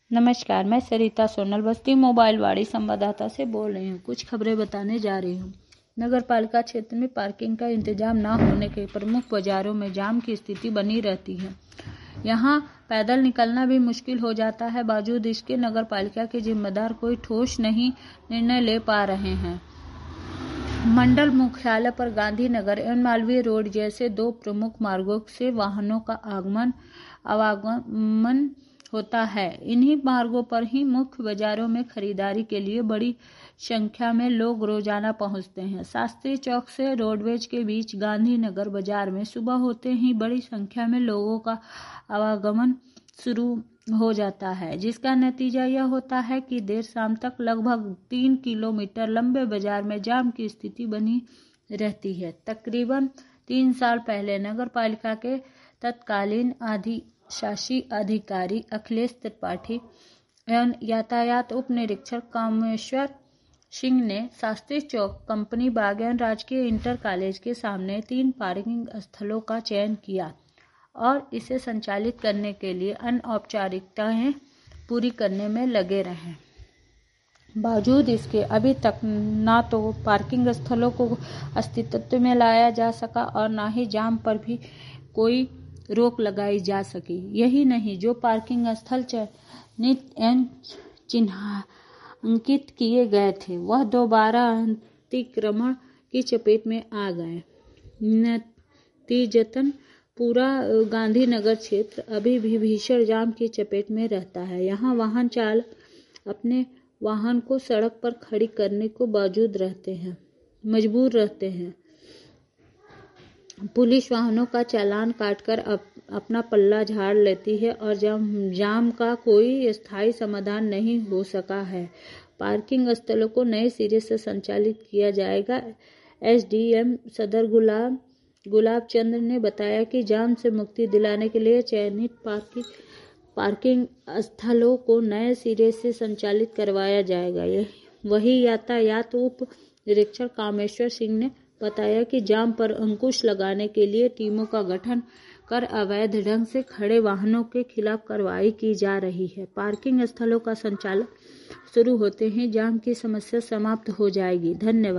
नमस्कार, मैं सरिता सोनल बस्ती मोबाइल वाड़ी संवाददाता से बोल रही हूँ। कुछ खबरें बताने जा रही हूँ। नगर पालिका क्षेत्र में पार्किंग का इंतजाम न होने के प्रमुख बाजारों में जाम की स्थिति बनी रहती है। यहाँ पैदल निकलना भी मुश्किल हो जाता है। बावजूद इसके नगर पालिका के जिम्मेदार कोई ठोस नहीं निर्णय ले पा रहे हैं। मंडल मुख्यालय पर गांधीनगर एवं मालवीय रोड जैसे दो प्रमुख मार्गों से वाहनों का आवागमन होता है। इन्हीं मार्गों पर ही मुख्य बाजारों में खरीदारी के लिए बड़ी संख्या में लोग रोजाना पहुंचते हैं। शास्त्री चौक से रोडवेज के बीच गांधीनगर बाजार में सुबह होते ही बड़ी संख्या में लोगों का आवागमन शुरू हो जाता है, जिसका नतीजा यह होता है कि देर शाम तक लगभग 3 किलोमीटर लंबे बाजार में जाम की स्थिति बनी रहती है। तकरीबन 3 साल पहले नगर पालिका के तत्कालीन शासी अधिकारी अखिलेश त्रिपाठी एवं यातायात उप निरीक्षक कामेश्वर सिंह ने शास्त्री चौक, कंपनी बाग एवं राजकीय इंटर कॉलेज के सामने 3 पार्किंग स्थलों का चयन किया और इसे संचालित करने के लिए अन्य औपचारिकताएं पूरी करने में लगे रहे। बावजूद इसके अभी तक न तो पार्किंग स्थलों को अस्तित्व में लाया जा सका और न ही जाम पर भी कोई रोक लगाई जा सकी। यही नहीं, जो पार्किंग स्थल चयनित एवं चिन्हांकित किए गए थे वह दोबारा अतिक्रमण की चपेट में आ गए। नतीजतन पूरा गांधीनगर क्षेत्र अभी भी भीषण जाम की चपेट में रहता है। यहाँ वाहन चालक अपने वाहन को सड़क पर खड़ी करने को मजबूर रहते हैं। पुलिस वाहनों का चालान काटकर अपना पल्ला झाड़ लेती है और जाम का कोई स्थायी समाधान नहीं हो सका है। पार्किंग स्थलों को नए सिरे से संचालित किया जाएगा। एसडीएम सदर गुलाब चंद्र ने बताया कि जाम से मुक्ति दिलाने के लिए चयनित पार्किंग स्थलों को नए सिरे से संचालित करवाया जाएगा। वही यातायात उप निरीक्षक कामेश्वर सिंह ने बताया कि जाम पर अंकुश लगाने के लिए टीमों का गठन कर अवैध ढंग से खड़े वाहनों के खिलाफ कार्रवाई की जा रही है। पार्किंग स्थलों का संचालन शुरू होते ही जाम की समस्या समाप्त हो जाएगी। धन्यवाद।